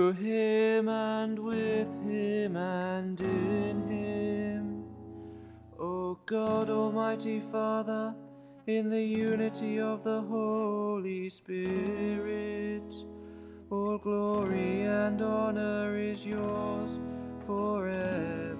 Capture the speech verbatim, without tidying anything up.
through him and with him and in him. O God, Almighty Father, in the unity of the Holy Spirit, all glory and honor is yours forever.